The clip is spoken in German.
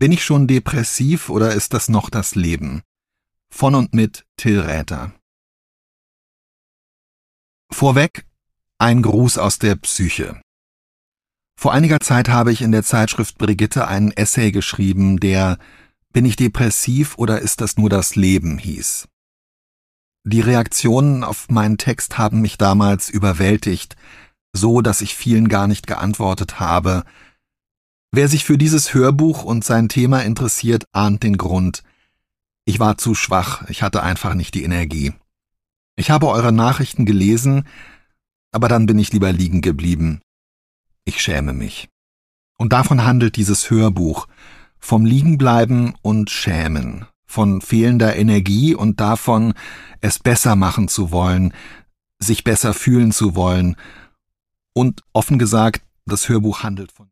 Bin ich schon depressiv oder ist das noch das Leben? Von und mit Till Räther. Vorweg ein Gruß aus der Psyche. Vor einiger Zeit habe ich in der Zeitschrift Brigitte einen Essay geschrieben, der »Bin ich depressiv oder ist das nur das Leben?« hieß. Die Reaktionen auf meinen Text haben mich damals überwältigt, so dass ich vielen gar nicht geantwortet habe. Wer sich für dieses Hörbuch und sein Thema interessiert, ahnt den Grund. Ich war zu schwach, ich hatte einfach nicht die Energie. Ich habe eure Nachrichten gelesen, aber dann bin ich lieber liegen geblieben. Ich schäme mich. Und davon handelt dieses Hörbuch, vom Liegenbleiben und Schämen, von fehlender Energie und davon, es besser machen zu wollen, sich besser fühlen zu wollen. Und offen gesagt, das Hörbuch handelt von